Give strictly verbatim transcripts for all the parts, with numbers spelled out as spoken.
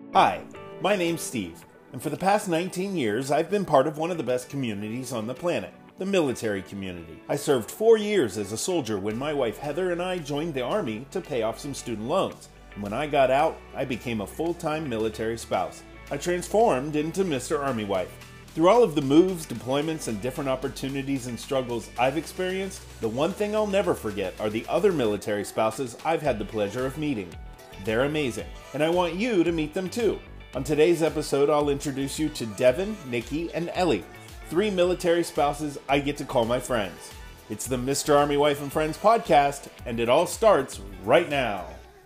Hi, my name's Steve, and for the past nineteen years, I've been part of one of the best communities on the planet, the military community. I served four years as a soldier when my wife Heather and I joined the Army to pay off some student loans. And when I got out, I became a full-time military spouse. I transformed into Mister Army Wife. Through all of the moves, deployments, and different opportunities and struggles I've experienced, the one thing I'll never forget are the other military spouses I've had the pleasure of meeting. They're amazing, and I want you to meet them too. On today's episode, I'll introduce you to Devin, Nikki, and Ellie, three military spouses I get to call my friends. It's the Mister Army Wife and Friends podcast, and it all starts right now.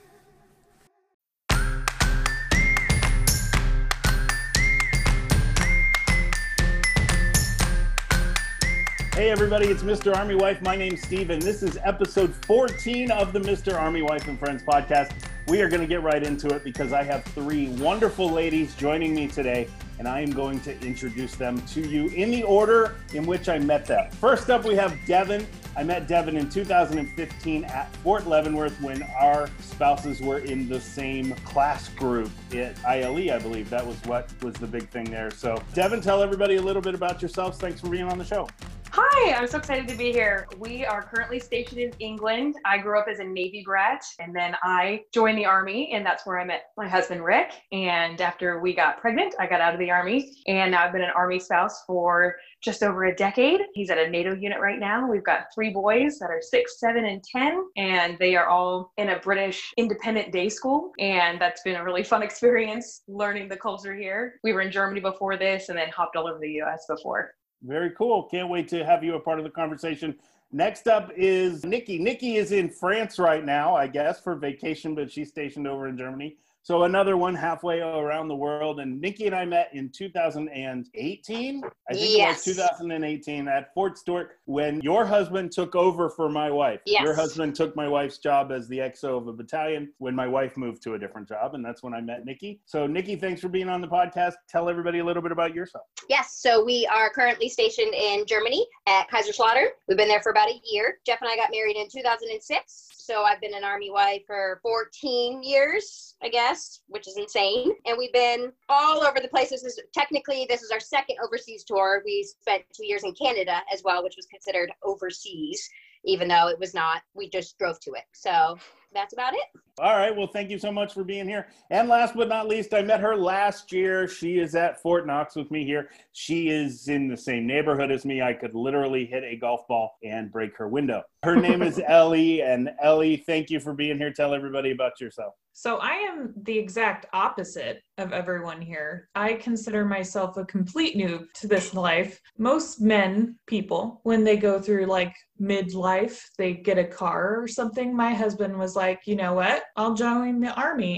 Hey everybody, it's Mister Army Wife. My name's Steve, and this is episode fourteen of the Mister Army Wife and Friends podcast. We are going to get right into it because I have three wonderful ladies joining me today, and I am going to introduce them to you in the order in which I met them. First up, we have Devin. I met Devin in two thousand fifteen at Fort Leavenworth when our spouses were in the same class group at I L E, I believe. That was what was the big thing there. So, Devin, tell everybody a little bit about yourselves. Thanks for being on the show. Hi, I'm so excited to be here. We are currently stationed in England. I grew up as a Navy brat, and then I joined the Army, and that's where I met my husband, Rick. And after we got pregnant, I got out of the Army, and now I've been an Army spouse for just over a decade. He's at a NATO unit right now. We've got three boys that are six, seven, and ten, and they are all in a British independent day school, and that's been a really fun experience learning the culture here. We were in Germany before this, and then hopped all over the U S before. Very cool. Can't wait to have you a part of the conversation. Next up is Nikki. Nikki is in France right now, I guess, for vacation, but she's stationed over in Germany. So another one halfway around the world. And Nikki and I met in two thousand eighteen. I think yes. it was two thousand eighteen at Fort Stewart when your husband took over for my wife. Yes. Your husband took my wife's job as the X O of a battalion when my wife moved to a different job. And that's when I met Nikki. So Nikki, thanks for being on the podcast. Tell everybody a little bit about yourself. Yes. So we are currently stationed in Germany at Kaiserslautern. We've been there for about a year. Jeff and I got married in two thousand six. So I've been an Army wife for fourteen years, I guess, which is insane. And we've been all over the place. This is technically, this is our second overseas tour. We spent two years in Canada as well, which was considered overseas, even though it was not. We just drove to it. So that's about it. All right. Well, thank you so much for being here. And last but not least, I met her last year. She is at Fort Knox with me here. She is in the same neighborhood as me. I could literally hit a golf ball and break her window. Her name is Ellie. And Ellie, thank you for being here. Tell everybody about yourself. So I am the exact opposite of everyone here. I consider myself a complete noob to this life. Most men, people, when they go through like midlife, they get a car or something. My husband was like, you know what? I'll join the Army.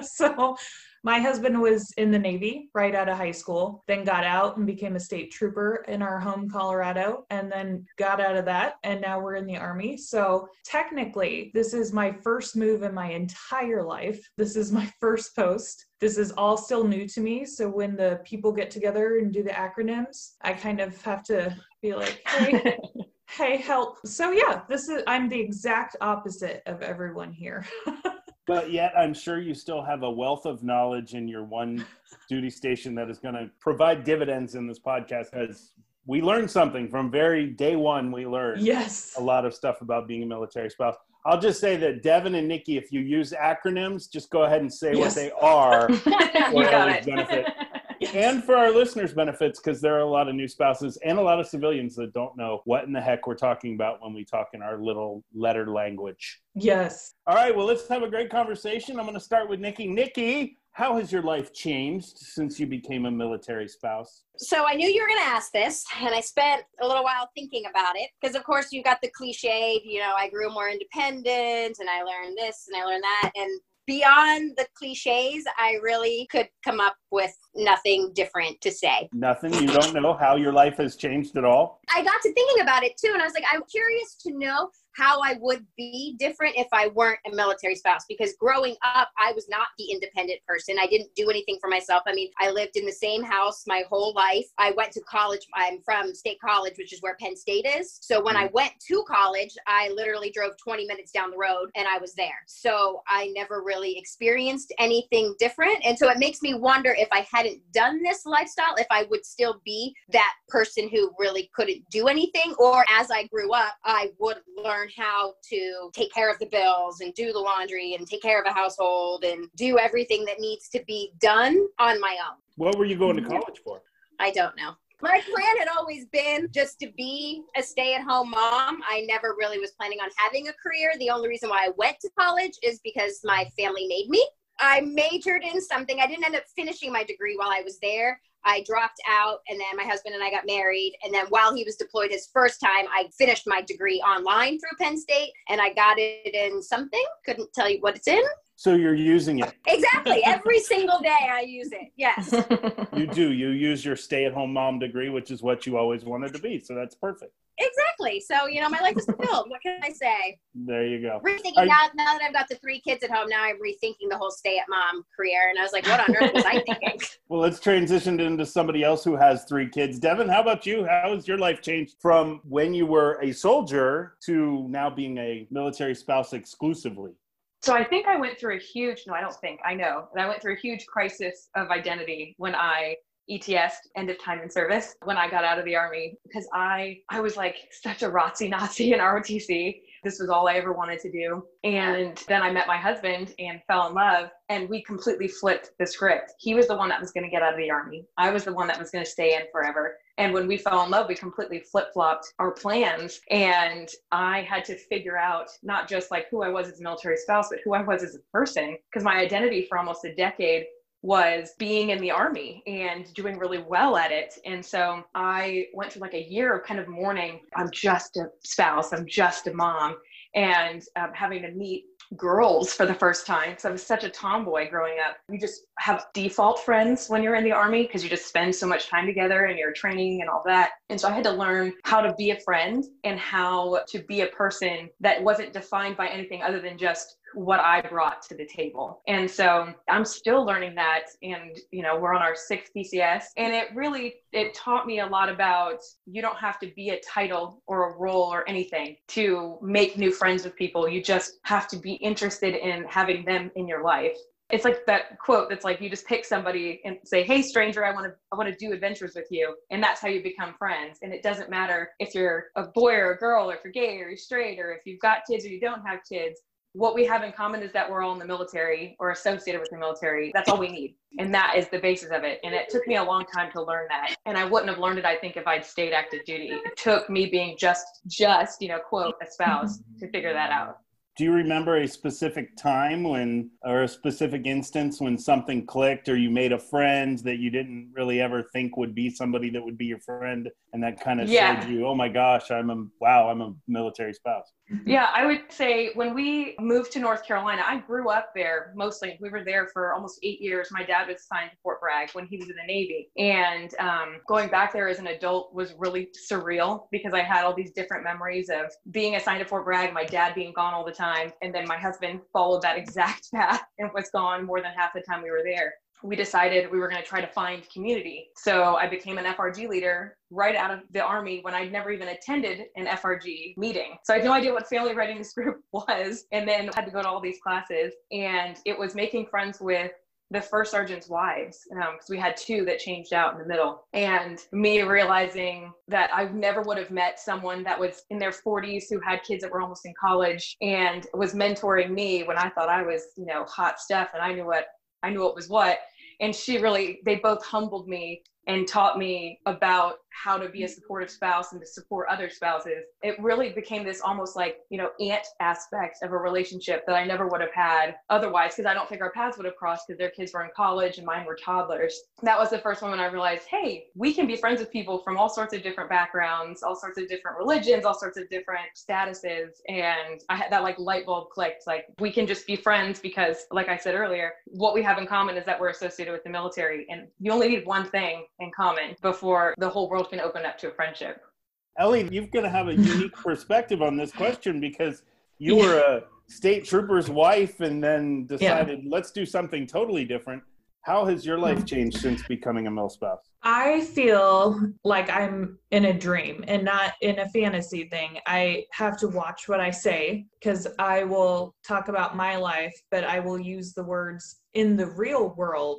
So my husband was in the Navy right out of high school, then got out and became a state trooper in our home, Colorado, and then got out of that. And now we're in the Army. So technically, this is my first move in my entire life. This is my first post. This is all still new to me. So when the people get together and do the acronyms, I kind of have to be like, hey, hey, help. So yeah, this is, I'm the exact opposite of everyone here. But yet, I'm sure you still have a wealth of knowledge in your one duty station that is going to provide dividends in this podcast, because we learned something from very day one. We learned yes. a lot of stuff about being a military spouse. I'll just say that Devin and Nikki, if you use acronyms, just go ahead and say yes. what they are for You got Ellie's it. benefit. Yes. And for our listeners' benefits, because there are a lot of new spouses and a lot of civilians that don't know what in the heck we're talking about when we talk in our little letter language. Yes. All right, well, let's have a great conversation. I'm going to start with Nikki. Nikki, how has your life changed since you became a military spouse? So I knew you were going to ask this, and I spent a little while thinking about it, because of course you got the cliche, you know, I grew more independent and I learned this and I learned that. And beyond the cliches, I really could come up with nothing different to say. Nothing? You don't know how your life has changed at all? I got to thinking about it too, and I was like, I'm curious to know how I would be different if I weren't a military spouse, because growing up, I was not the independent person. I didn't do anything for myself. I mean, I lived in the same house my whole life. I went to college. I'm from State College, which is where Penn State is. So when I went to college, I literally drove twenty minutes down the road and I was there. So I never really experienced anything different. And so it makes me wonder, if I hadn't done this lifestyle, if I would still be that person who really couldn't do anything, or as I grew up, I would learn how to take care of the bills and do the laundry and take care of a household and do everything that needs to be done on my own. What were you going to college for? I don't know. My plan had always been just to be a stay-at-home mom. I never really was planning on having a career. The only reason why I went to college is because my family made me. I majored in something. I didn't end up finishing my degree while I was there. I dropped out, and then my husband and I got married. And then while he was deployed his first time, I finished my degree online through Penn State, and I got it in something. Couldn't tell you what it's in. So you're using it. Exactly. Every single day I use it. Yes. You do. You use your stay-at-home mom degree, which is what you always wanted to be. So that's perfect. Exactly. So, you know, my life is fulfilled. What can I say? There you go. Rethinking Are, now, now that I've got the three kids at home, now I'm rethinking the whole stay-at-mom career. And I was like, what on earth was I thinking? Well, let's transition into somebody else who has three kids. Devin, how about you? How has your life changed from when you were a soldier to now being a military spouse exclusively? So I think I went through a huge, no, I don't think, I know, and I went through a huge crisis of identity when I E T S'd, end of time in service, when I got out of the Army, because I, I was like such a R O T C Nazi in R O T C. This was all I ever wanted to do. And then I met my husband and fell in love, and we completely flipped the script. He was the one that was going to get out of the Army. I was the one that was going to stay in forever. And when we fell in love, we completely flip-flopped our plans. And I had to figure out not just like who I was as a military spouse, but who I was as a person, because my identity for almost a decade was being in the Army and doing really well at it. And so I went through like a year of kind of mourning. I'm just a spouse. I'm just a mom. And um, having to meet girls for the first time. Because I was such a tomboy growing up. You just have default friends when you're in the Army because you just spend so much time together and you're training and all that. And so I had to learn how to be a friend and how to be a person that wasn't defined by anything other than just what I brought to the table. And so I'm still learning that. And, you know, we're on our sixth P C S, and it really, it taught me a lot about, you don't have to be a title or a role or anything to make new friends with people. You just have to be interested in having them in your life. It's like that quote that's like, you just pick somebody and say, hey, stranger, I want to I want to do adventures with you. And that's how you become friends. And it doesn't matter if you're a boy or a girl, or if you're gay or you're straight, or if you've got kids or you don't have kids. What we have in common is that we're all in the military or associated with the military. That's all we need. And that is the basis of it. And it took me a long time to learn that. And I wouldn't have learned it, I think, if I'd stayed active duty. It took me being just, just, you know, quote, a spouse to figure that out. Do you remember a specific time when, or a specific instance when something clicked, or you made a friend that you didn't really ever think would be somebody that would be your friend, and that kind of yeah. showed you, oh my gosh, I'm a, wow, I'm a military spouse? Yeah, I would say when we moved to North Carolina, I grew up there mostly. We were there for almost eight years. My dad was assigned to Fort Bragg when he was in the Navy. And um, going back there as an adult was really surreal because I had all these different memories of being assigned to Fort Bragg, my dad being gone all the time. And then my husband followed that exact path and was gone more than half the time we were there. We decided we were going to try to find community. So I became an F R G leader right out of the Army when I'd never even attended an F R G meeting. So I had no idea what family readiness group was, and then had to go to all these classes. And it was making friends with the first sergeant's wives, because um, we had two that changed out in the middle. And me realizing that I never would have met someone that was in their forties who had kids that were almost in college and was mentoring me when I thought I was, you know, hot stuff and I knew what I knew what was what. And she really, they both humbled me and taught me about how to be a supportive spouse and to support other spouses, it really became this almost like, you know, aunt aspect of a relationship that I never would have had otherwise, because I don't think our paths would have crossed because their kids were in college and mine were toddlers. That was the first one when I realized, hey, we can be friends with people from all sorts of different backgrounds, all sorts of different religions, all sorts of different statuses. And I had that like light bulb clicked, like we can just be friends because, like I said earlier, what we have in common is that we're associated with the military, and you only need one thing in common before the whole world can open up to a friendship. Ellie, you're going to have a unique perspective on this question because you were a state trooper's wife and then decided, yeah. let's do something totally different. How has your life changed since becoming a milspouse? I feel like I'm in a dream and not in a fantasy thing. I have to watch what I say because I will talk about my life, but I will use the words in the real world,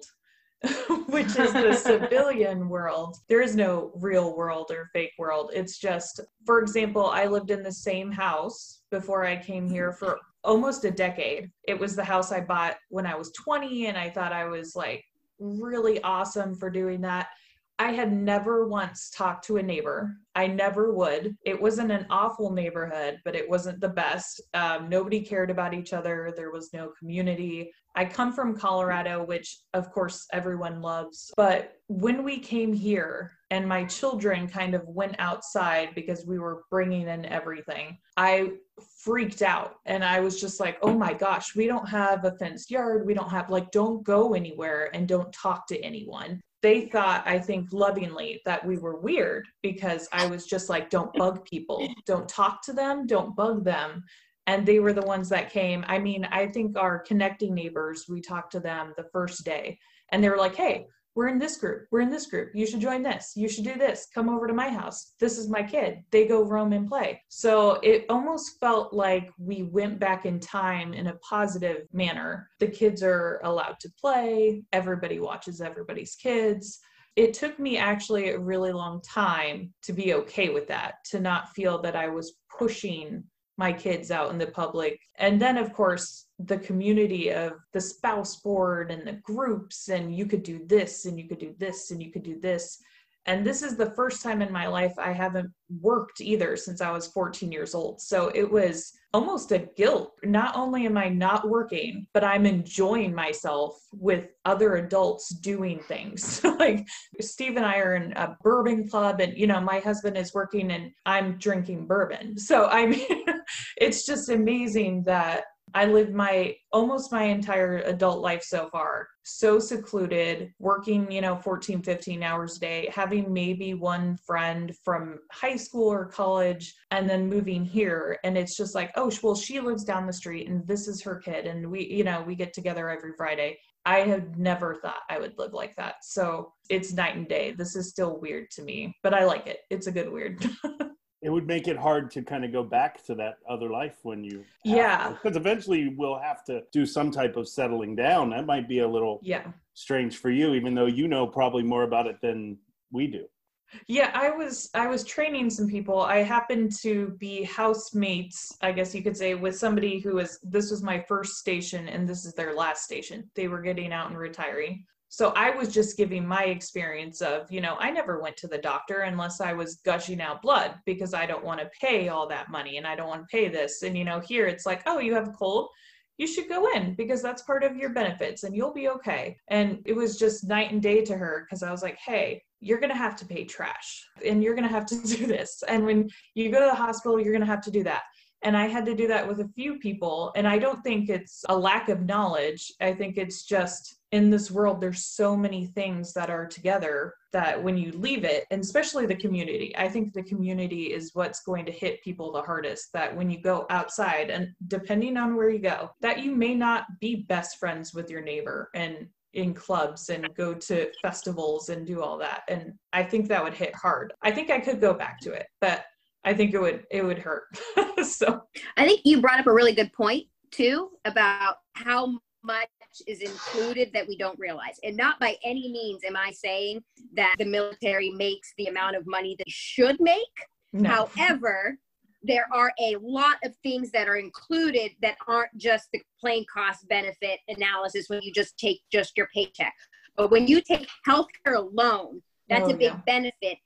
which is the civilian world. There is no real world or fake world. It's just, for example, I lived in the same house before I came here for almost a decade. It was the house I bought when I was twenty, and I thought I was like really awesome for doing that. I had never once talked to a neighbor. I never would. It wasn't an awful neighborhood, but it wasn't the best. Um, nobody cared about each other. There was no community. I come from Colorado, which of course everyone loves. But when we came here and my children kind of went outside because we were bringing in everything, I freaked out. And I was just like, oh my gosh, we don't have a fenced yard. We don't have, like, don't go anywhere and don't talk to anyone. They thought, I think lovingly, that we were weird because I was just like, don't bug people, don't talk to them, don't bug them. And they were the ones that came. I mean, I think our connecting neighbors, we talked to them the first day and they were like, hey, we're in this group. We're in this group. You should join this. You should do this. Come over to my house. This is my kid. They go roam and play. So it almost felt like we went back in time in a positive manner. The kids are allowed to play. Everybody watches everybody's kids. It took me actually a really long time to be okay with that, to not feel that I was pushing my kids out in the public. And then, of course, the community of the spouse board and the groups, and you could do this, and you could do this, and you could do this. And this is the first time in my life I haven't worked either since I was fourteen years old. So it was almost a guilt. Not only am I not working, but I'm enjoying myself with other adults doing things. Like Steve and I are in a bourbon club, and, you know, my husband is working and I'm drinking bourbon. So I mean, it's just amazing that I lived my almost my entire adult life so far, so secluded, working, you know, fourteen, fifteen hours a day, having maybe one friend from high school or college, and then moving here. And it's just like, oh, well, she lives down the street and this is her kid. And we, you know, we get together every Friday. I had never thought I would live like that. So it's night and day. This is still weird to me, but I like it. It's a good weird. It would make it hard to kind of go back to that other life when you, yeah, because eventually you will have to do some type of settling down. That might be a little yeah strange for you, even though you know probably more about it than we do. Yeah, I was I was training some people. I happened to be housemates, I guess you could say, with somebody who was, this was my first station and this is their last station. They were getting out and retiring. So I was just giving my experience of, you know, I never went to the doctor unless I was gushing out blood because I don't want to pay all that money and I don't want to pay this. And, you know, here it's like, oh, you have a cold, you should go in because that's part of your benefits and you'll be okay. And it was just night and day to her because I was like, hey, you're going to have to pay trash and you're going to have to do this. And when you go to the hospital, you're going to have to do that. And I had to do that with a few people. And I don't think it's a lack of knowledge. I think it's just in this world, there's so many things that are together that when you leave it, and especially the community, I think the community is what's going to hit people the hardest, that when you go outside and depending on where you go, that you may not be best friends with your neighbor and in clubs and go to festivals and do all that. And I think that would hit hard. I think I could go back to it, but I think it would, it would hurt. So I think you brought up a really good point too, about how much is included that we don't realize. And not by any means am I saying that the military makes the amount of money that it should make. No. However, there are a lot of things that are included that aren't just the plain cost benefit analysis when you just take just your paycheck. But when you take healthcare alone, that's oh, a big yeah. benefit.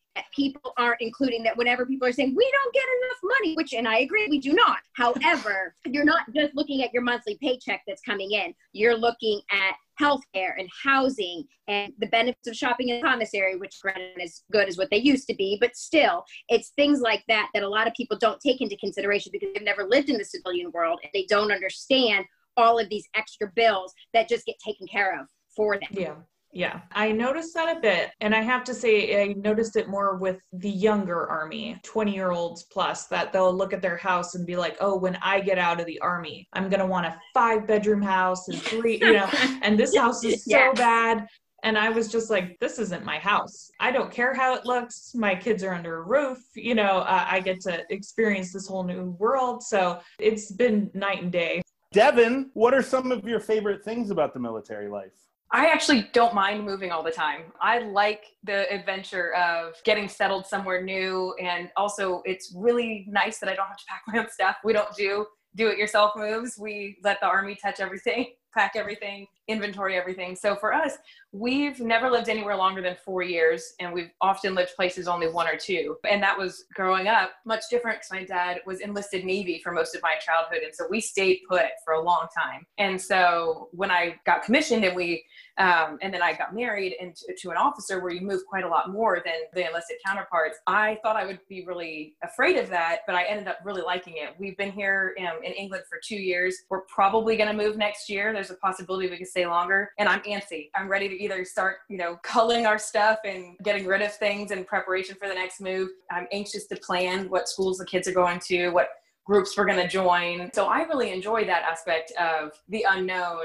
that people aren't including, that whenever people are saying, we don't get enough money, which, and I agree, we do not. However, you're not just looking at your monthly paycheck that's coming in. You're looking at healthcare and housing and the benefits of shopping in a commissary, which granted as good as what they used to be, but still it's things like that that a lot of people don't take into consideration because they've never lived in the civilian world and they don't understand all of these extra bills that just get taken care of for them. Yeah. Yeah, I noticed that a bit. And I have to say, I noticed it more with the younger army, twenty year olds plus, that they'll look at their house and be like, oh, when I get out of the army, I'm going to want a five bedroom house and three, you know, and this house is so yeah. bad. And I was just like, this isn't my house. I don't care how it looks. My kids are under a roof. You know, uh, I get to experience this whole new world. So it's been night and day. Devin, what are some of your favorite things about the military life? I actually don't mind moving all the time. I like the adventure of getting settled somewhere new. And also it's really nice that I don't have to pack my own stuff. We don't do do-it-yourself moves. We let the Army touch everything, pack everything, inventory everything. So for us, we've never lived anywhere longer than four years, and we've often lived places only one or two. And that was growing up much different because my dad was enlisted Navy for most of my childhood. And so we stayed put for a long time. And so when I got commissioned and we, um, and then I got married and to, to an officer where you move quite a lot more than the enlisted counterparts, I thought I would be really afraid of that, but I ended up really liking it. We've been here um, in England for two years. We're probably going to move next year. There's a possibility we could stay longer. And I'm antsy. I'm ready to either start, you know, culling our stuff and getting rid of things in preparation for the next move. I'm anxious to plan what schools the kids are going to, what groups we're going to join. So I really enjoy that aspect of the unknown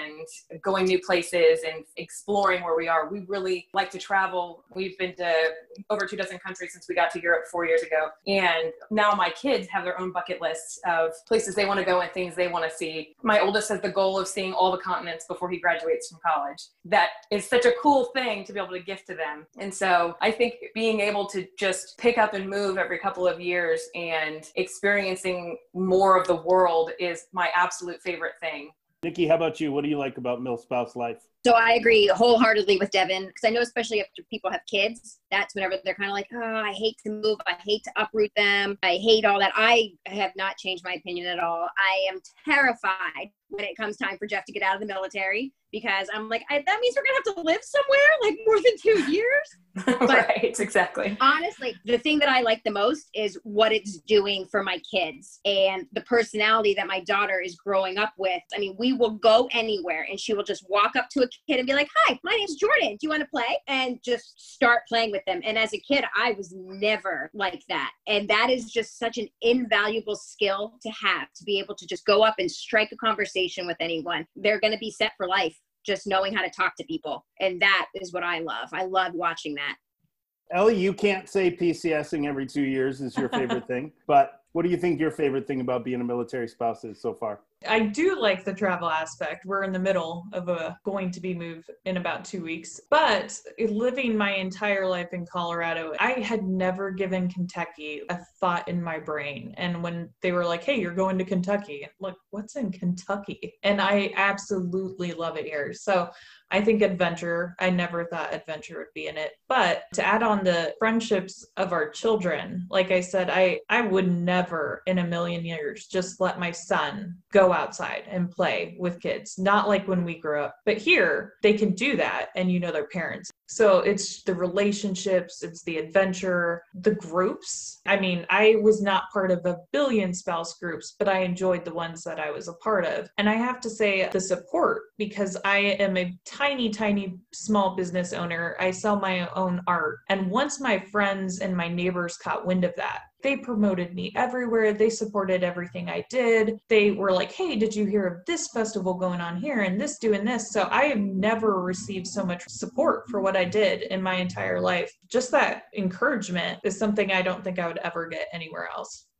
and going new places and exploring where we are. We really like to travel. We've been to over two dozen countries since we got to Europe four years ago. And now my kids have their own bucket lists of places they want to go and things they want to see. My oldest has the goal of seeing all the continents before he graduates from college. That is such a cool thing to be able to gift to them. And so I think being able to just pick up and move every couple of years and experiencing more of the world is my absolute favorite thing. Nikki, how about you? What do you like about MilSpouse life? So I agree wholeheartedly with Devin, because I know especially after people have kids, that's whenever they're kind of like, oh, I hate to move. I hate to uproot them. I hate all that. I have not changed my opinion at all. I am terrified when it comes time for Jeff to get out of the military, because I'm like, I, that means we're going to have to live somewhere like more than two years. But right, exactly. Honestly, the thing that I like the most is what it's doing for my kids and the personality that my daughter is growing up with. I mean, we will go anywhere and she will just walk up to a kid and be like, hi, my name's Jordan. Do you want to play? And just start playing with them. And as a kid, I was never like that. And that is just such an invaluable skill to have, to be able to just go up and strike a conversation with anyone. They're going to be set for life, just knowing how to talk to people. And that is what I love. I love watching that. Ellie, you can't say PCSing every two years is your favorite thing, but what do you think your favorite thing about being a military spouse is so far? I do like the travel aspect. We're in the middle of a going to be moved in about two weeks. But living my entire life in Colorado, I had never given Kentucky a thought in my brain. And when they were like, hey, you're going to Kentucky, look, what's in Kentucky? And I absolutely love it here. So I think adventure, I never thought adventure would be in it. But to add on the friendships of our children, like I said, I, I would never in a million years just let my son go outside and play with kids. Not like when we grew up. But here, they can do that and you know their parents. So it's the relationships, it's the adventure, the groups. I mean, I was not part of a billion spouse groups, but I enjoyed the ones that I was a part of. And I have to say the support, because I am a tiny, tiny small business owner. I sell my own art. And once my friends and my neighbors caught wind of that, they promoted me everywhere. They supported everything I did. They were like, hey, did you hear of this festival going on here and this doing this? So I have never received so much support for what I did in my entire life. Just that encouragement is something I don't think I would ever get anywhere else.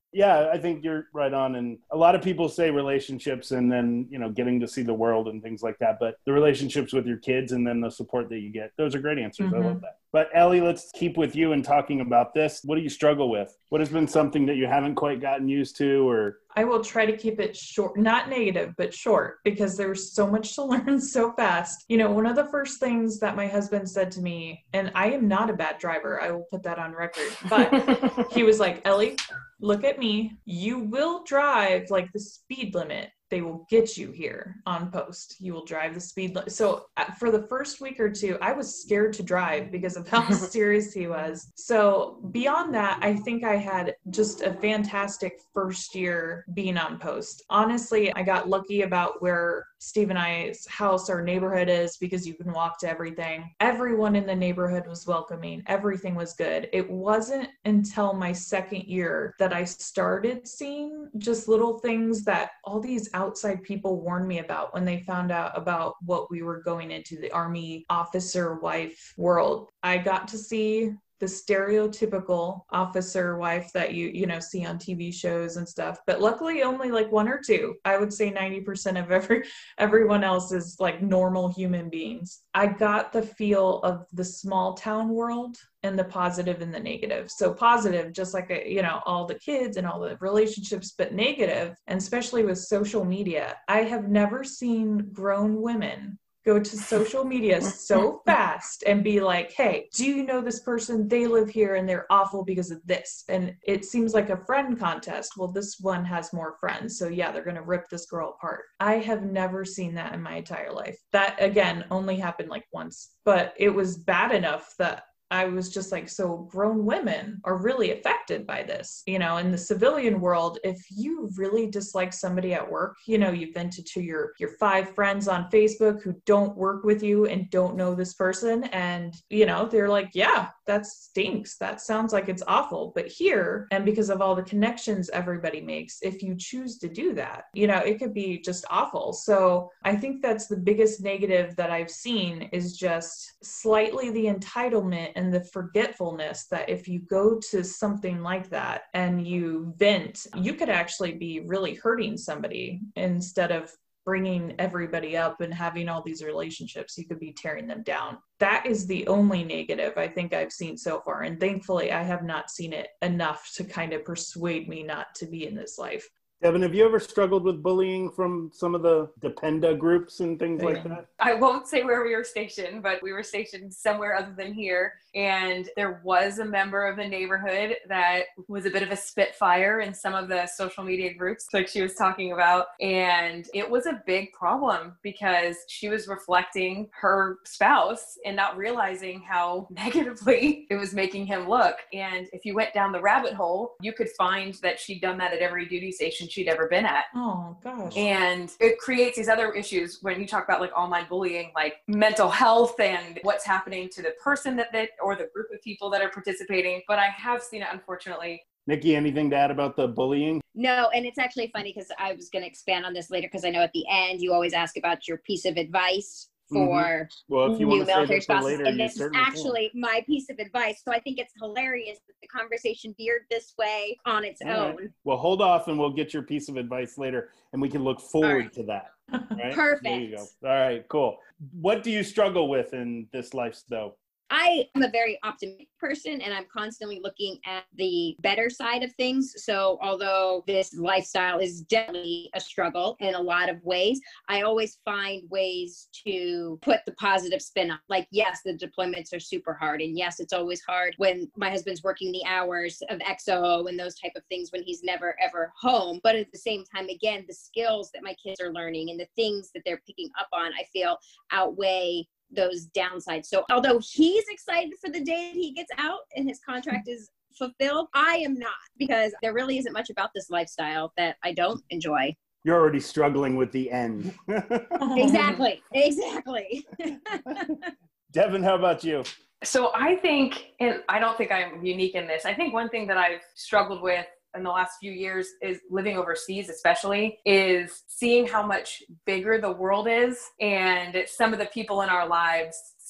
Yeah, I think you're right on. And a lot of people say relationships and then, you know, getting to see the world and things like that. But the relationships with your kids and then the support that you get, those are great answers. Mm-hmm. I love that. But Ellie, let's keep with you and talking about this. What do you struggle with? What has been something that you haven't quite gotten used to? Or I will try to keep it short, not negative, but short, because there's so much to learn so fast. You know, one of the first things that my husband said to me, and I am not a bad driver, I will put that on record, but he was like, Ellie, look at me. You will drive like the speed limit. They will get you here on post. You will drive the speed limit. So uh, for the first week or two, I was scared to drive because of how serious he was. So beyond that, I think I had just a fantastic first year being on post. Honestly, I got lucky about where Steve and I's house, our neighborhood is, because you can walk to everything. Everyone in the neighborhood was welcoming. Everything was good. It wasn't until my second year that I started seeing just little things that all these outside people warned me about when they found out about what we were going into, the Army officer wife world. I got to see the stereotypical officer wife that you, you know, see on T V shows and stuff. But luckily only like one or two. I would say ninety percent of every, everyone else is like normal human beings. I got the feel of the small town world and the positive and the negative. So positive, just like, you know, all the kids and all the relationships, but negative, and especially with social media. I have never seen grown women go to social media so fast and be like, hey, do you know this person? They live here and they're awful because of this. And it seems like a friend contest. Well, this one has more friends. So yeah, they're going to rip this girl apart. I have never seen that in my entire life. That, again, only happened like once, but it was bad enough that I was just like, so grown women are really affected by this. You know, in the civilian world, if you really dislike somebody at work, you know, you vented to your, your five friends on Facebook who don't work with you and don't know this person. And, you know, they're like, yeah, that stinks. That sounds like it's awful. But here, and because of all the connections everybody makes, if you choose to do that, you know, it could be just awful. So I think that's the biggest negative that I've seen, is just slightly the entitlement and the forgetfulness that if you go to something like that and you vent, you could actually be really hurting somebody instead of bringing everybody up and having all these relationships. You could be tearing them down. That is the only negative I think I've seen so far. And thankfully, I have not seen it enough to kind of persuade me not to be in this life. Devin, have you ever struggled with bullying from some of the Dependa groups and things yeah. like that? I won't say where we were stationed, but we were stationed somewhere other than here. And there was a member of the neighborhood that was a bit of a spitfire in some of the social media groups like she was talking about. And it was a big problem because she was reflecting her spouse and not realizing how negatively it was making him look. And if you went down the rabbit hole, you could find that she'd done that at every duty station she'd ever been at. Oh gosh. And it creates these other issues when you talk about like online bullying, like mental health and what's happening to the person that, that or the group of people that are participating. But I have seen it, unfortunately. Nikki, anything to add about the bullying? No, and it's actually funny because I was going to expand on this later, because I know at the end you always ask about your piece of advice for mm-hmm. well, if you new want to military say that spouses. later, and this is actually can. my piece of advice. So I think it's hilarious that the conversation veered this way on its All own. Right. Well, hold off and we'll get your piece of advice later and we can look forward right. to that. Right? Perfect. There you go. All right, cool. What do you struggle with in this life, though? I am a very optimistic person, and I'm constantly looking at the better side of things. So although this lifestyle is definitely a struggle in a lot of ways, I always find ways to put the positive spin on. Like, yes, the deployments are super hard. And yes, it's always hard when my husband's working the hours of X O and those type of things when he's never, ever home. But at the same time, again, the skills that my kids are learning and the things that they're picking up on, I feel outweigh those downsides. So although he's excited for the day that he gets out and his contract is fulfilled, I am not, because there really isn't much about this lifestyle that I don't enjoy. You're already struggling with the end. Exactly. Exactly. Devin, how about you? So I think, and I don't think I'm unique in this, I think one thing that I've struggled with in the last few years is living overseas, especially, is seeing how much bigger the world is and some of the people in our lives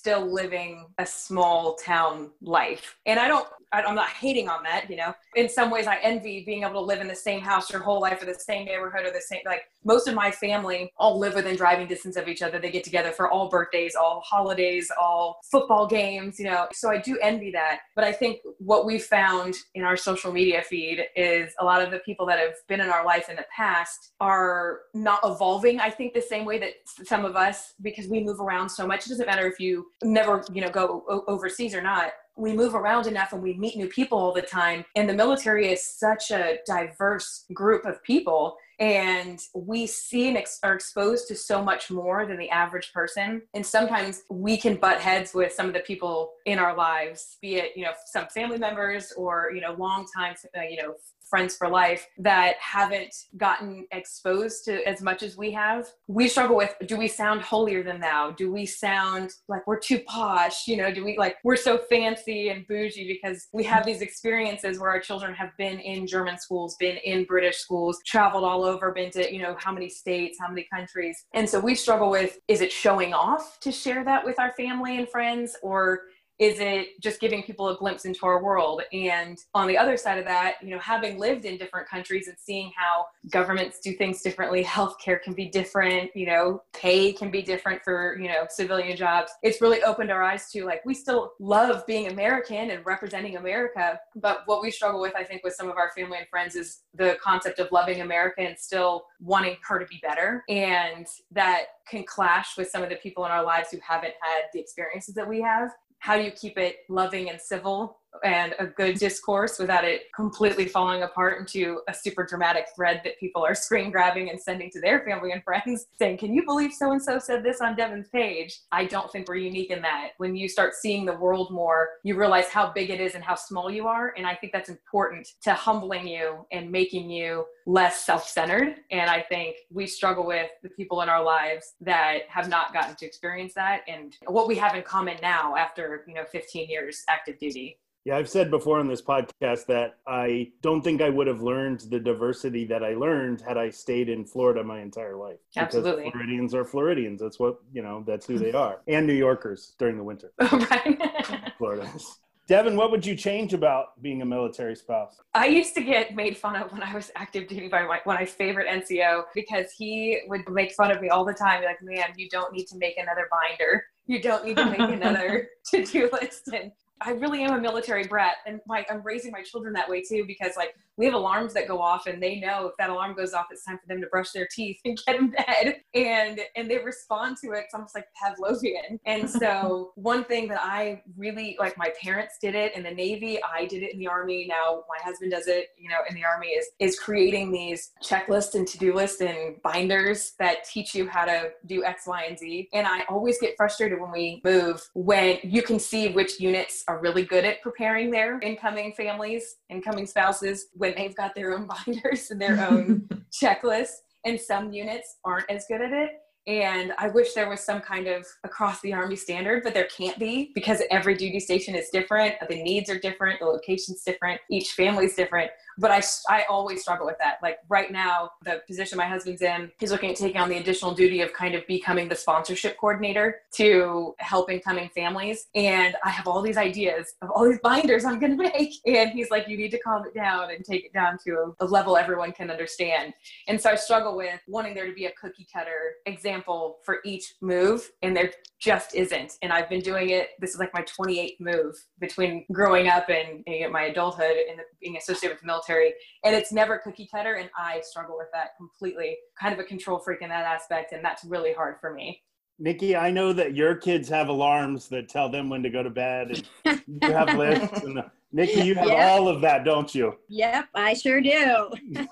still living a small town life. And I don't, I'm not hating on that, you know. In some ways, I envy being able to live in the same house your whole life or the same neighborhood or the same, like most of my family all live within driving distance of each other. They get together for all birthdays, all holidays, all football games, you know. So I do envy that. But I think what we found in our social media feed is a lot of the people that have been in our life in the past are not evolving, I think, the same way that some of us, because we move around so much. It doesn't matter if you never, you know, go o- overseas or not. We move around enough and we meet new people all the time. And the military is such a diverse group of people. And we see and ex- are exposed to so much more than the average person. And sometimes we can butt heads with some of the people in our lives, be it, you know, some family members or, you know, long time, uh, you know, friends for life that haven't gotten exposed to as much as we have. We struggle with, do we sound holier than thou? Do we sound like we're too posh? You know, do we like, we're so fancy and bougie because we have these experiences where our children have been in German schools, been in British schools, traveled all over, been to, you know, how many states, how many countries. And so we struggle with, is it showing off to share that with our family and friends, or is it just giving people a glimpse into our world? And on the other side of that, you know, having lived in different countries and seeing how governments do things differently, healthcare can be different, you know, pay can be different for, you know, civilian jobs. It's really opened our eyes to, like, we still love being American and representing America. But what we struggle with, I think, with some of our family and friends is the concept of loving America and still wanting her to be better. And that can clash with some of the people in our lives who haven't had the experiences that we have. How do you keep it loving and civil and a good discourse without it completely falling apart into a super dramatic thread that people are screen grabbing and sending to their family and friends saying, can you believe so-and-so said this on Devin's page? I don't think we're unique in that. When you start seeing the world more, you realize how big it is and how small you are. And I think that's important to humbling you and making you less self-centered. And I think we struggle with the people in our lives that have not gotten to experience that and what we have in common now after, you know, fifteen years active duty. Yeah, I've said before on this podcast that I don't think I would have learned the diversity that I learned had I stayed in Florida my entire life. Absolutely. Because Floridians are Floridians. That's what, you know, that's who they are. And New Yorkers during the winter. Right. Florida. Devin, what would you change about being a military spouse? I used to get made fun of when I was active duty by my, my favorite N C O because he would make fun of me all the time. Like, man, you don't need to make another binder. You don't need to make another to-do list. And I really am a military brat, and like I'm raising my children that way too, because like we have alarms that go off and they know if that alarm goes off, it's time for them to brush their teeth and get in bed, and and they respond to it. It's almost like Pavlovian. And so one thing that I really like, my parents did it in the Navy, I did it in the Army, now my husband does it, you know, in the Army, is is creating these checklists and to-do lists and binders that teach you how to do X, Y, and Z. And I always get frustrated when we move, when you can see which units are really good at preparing their incoming families, incoming spouses, when they've got their own binders and their own checklists, and some units aren't as good at it. And I wish there was some kind of across the Army standard, but there can't be, because every duty station is different. The needs are different. The location's different. Each family's different. But I, I always struggle with that. Like right now, the position my husband's in, he's looking at taking on the additional duty of kind of becoming the sponsorship coordinator to help incoming families. And I have all these ideas of all these binders I'm going to make. And he's like, you need to calm it down and take it down to a, a level everyone can understand. And so I struggle with wanting there to be a cookie cutter example for each move. And there just isn't. And I've been doing it. This is like my twenty-eighth move between growing up and, and my adulthood and being associated with the military. And it's never cookie cutter. And I struggle with that completely. Kind of a control freak in that aspect. And that's really hard for me. Nikki, I know that your kids have alarms that tell them when to go to bed, and you have lists. And Nikki, you have yep. all of that, don't you? Yep, I sure do.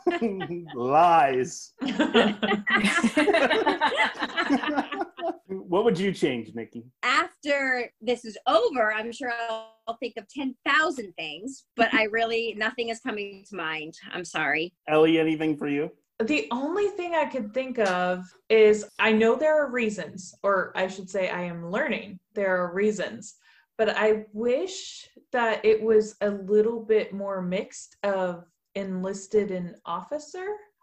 Lies. What would you change, Nikki? After this is over, I'm sure I'll think of ten thousand things, but I really, nothing is coming to mind. I'm sorry. Ellie, anything for you? The only thing I could think of is, I know there are reasons, or I should say I am learning there are reasons, but I wish that it was a little bit more mixed of enlisted and officer.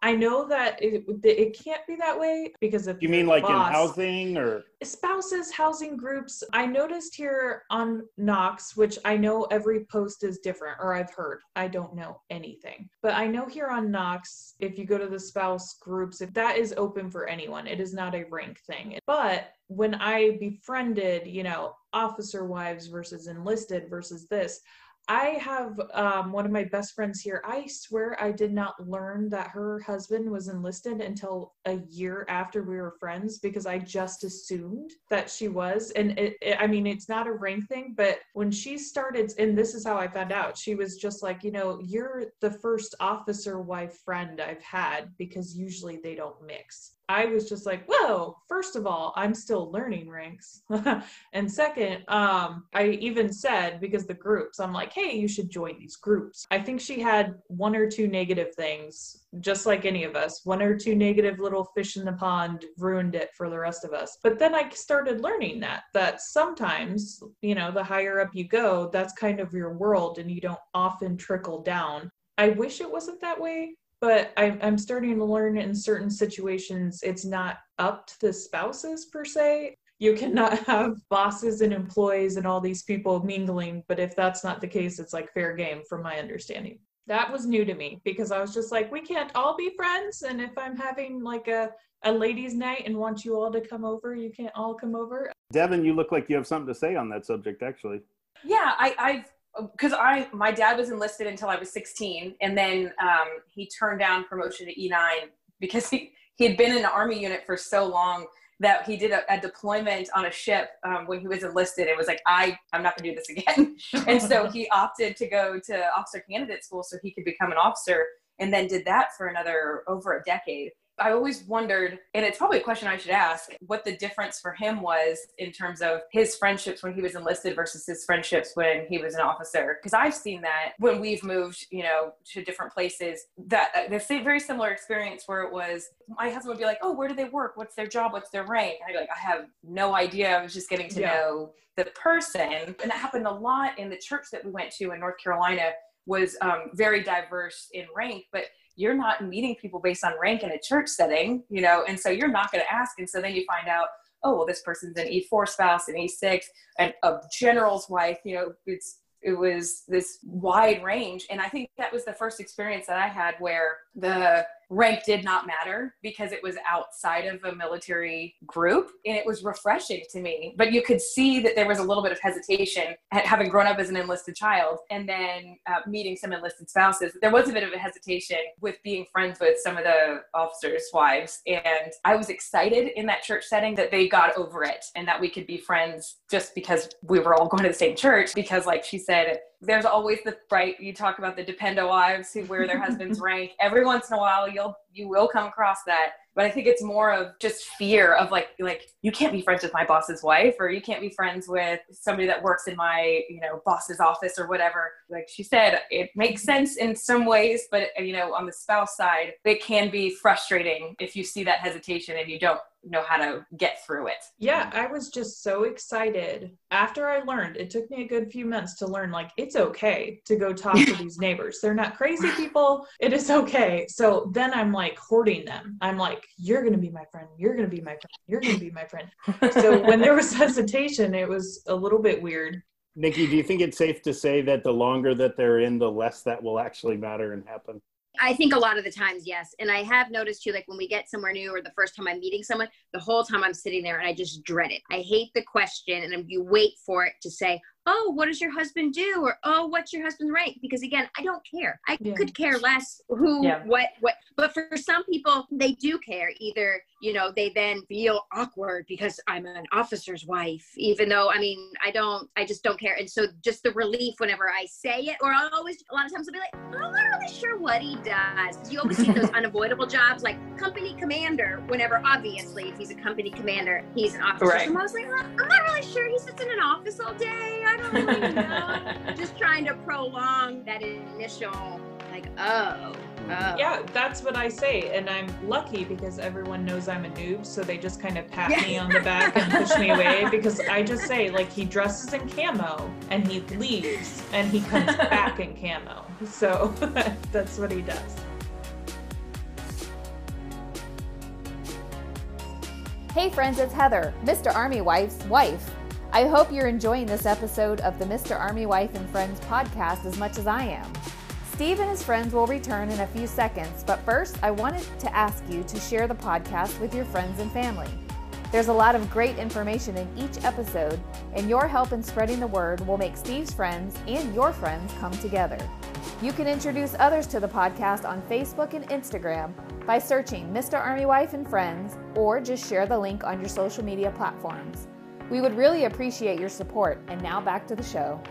I know that it, it can't be that way because of you mean like boss. in housing or Spouses, housing groups. I noticed here on Knox, which I know every post is different, or I've heard, I don't know anything, but I know here on Knox, if you go to the spouse groups, if that is open for anyone, it is not a rank thing. But when I befriended, you know, officer wives versus enlisted versus this, I have um, one of my best friends here. I swear I did not learn that her husband was enlisted until a year after we were friends, because I just assumed that she was. And it, it, I mean, it's not a rank thing, but when she started, and this is how I found out, she was just like, you know, you're the first officer wife friend I've had, because usually they don't mix. I was just like, whoa, first of all, I'm still learning ranks. And second, um, I even said, because the groups, I'm like, hey, you should join these groups. I think she had one or two negative things, just like any of us. One or two negative little fish in the pond ruined it for the rest of us. But then I started learning that, that sometimes, you know, the higher up you go, that's kind of your world, and you don't often trickle down. I wish it wasn't that way. But I, I'm starting to learn in certain situations, it's not up to the spouses per se. You cannot have bosses and employees and all these people mingling. But if that's not the case, it's like fair game from my understanding. That was new to me, because I was just like, we can't all be friends. And if I'm having like a, a ladies' night and want you all to come over, you can't all come over. Devin, you look like you have something to say on that subject, actually. Yeah, I, I've because I, my dad was enlisted until I was sixteen, and then um, he turned down promotion to E nine because he, he had been in the Army unit for so long that he did a, a deployment on a ship um, when he was enlisted. It was like, I, I'm not gonna do this again. And so he opted to go to officer candidate school so he could become an officer, and then did that for another, over a decade. I always wondered, and it's probably a question I should ask, what the difference for him was in terms of his friendships when he was enlisted versus his friendships when he was an officer. Because I've seen that when we've moved, you know, to different places, that uh, the same, very similar experience where it was, my husband would be like, oh, where do they work? What's their job? What's their rank? And I'd be like, I have no idea. I was just getting to yeah. know the person. And that happened a lot in the church that we went to in North Carolina, was um, very diverse in rank, but you're not meeting people based on rank in a church setting, you know, and so you're not going to ask. And so then you find out, oh, well, this person's an E four spouse, an E six, and a general's wife, you know, it's, it was this wide range. And I think that was the first experience that I had where the rank did not matter, because it was outside of a military group, and it was refreshing to me. But you could see that there was a little bit of hesitation, having grown up as an enlisted child and then uh, meeting some enlisted spouses. There was a bit of a hesitation with being friends with some of the officers' wives. And I was excited in that church setting that they got over it and that we could be friends just because we were all going to the same church. Because like she said, there's always the, right, you talk about the dependo wives who wear their husband's rank. Every once in a while, you'll, you will come across that. But I think it's more of just fear of like, like, you can't be friends with my boss's wife, or you can't be friends with somebody that works in my, you know, boss's office or whatever. Like she said, it makes sense in some ways, but you know, on the spouse side, it can be frustrating if you see that hesitation and you don't know how to get through it. Yeah, I was just so excited after I learned. It took me a good few months to learn, like, it's okay to go talk to these neighbors. They're not crazy people. It is okay. So then I'm like hoarding them. I'm like, you're going to be my friend. You're going to be my friend. You're going to be my friend. So when there was hesitation, it was a little bit weird. Nikki, do you think it's safe to say that the longer that they're in, the less that will actually matter and happen? I think a lot of the times, yes. And I have noticed too, like when we get somewhere new or the first time I'm meeting someone, the whole time I'm sitting there and I just dread it. I hate the question, and you wait for it to say, oh, what does your husband do? Or, oh, what's your husband's rank? Because again, I don't care. I yeah. could care less who, yeah. what, what, but for some people, they do care. Either, you know, they then feel awkward because I'm an officer's wife, even though, I mean, I don't, I just don't care. And so just the relief whenever I say it, or I'll always, a lot of times I'll be like, oh, I'm not really sure what he does. You always see those unavoidable jobs like company commander, whenever obviously if he's a company commander, he's an officer. Right. So I was like, well, I'm not really sure. He sits in an office all day. I don't really know. Just trying to prolong that initial, like, oh, oh. Yeah, that's what I say. And I'm lucky because everyone knows I'm a noob. So they just kind of pat yeah. me on the back and push me away, because I just say, like, he dresses in camo and he leaves and he comes back in camo. So that's what he does. Hey friends, it's Heather, Mister Army Wife's wife. I hope you're enjoying this episode of the Mister Army Wife and Friends podcast as much as I am. Steve and his friends will return in a few seconds, but first I wanted to ask you to share the podcast with your friends and family. There's a lot of great information in each episode, and your help in spreading the word will make Steve's friends and your friends come together. You can introduce others to the podcast on Facebook and Instagram by searching Mister Army Wife and Friends, or just share the link on your social media platforms. We would really appreciate your support, and now back to the show.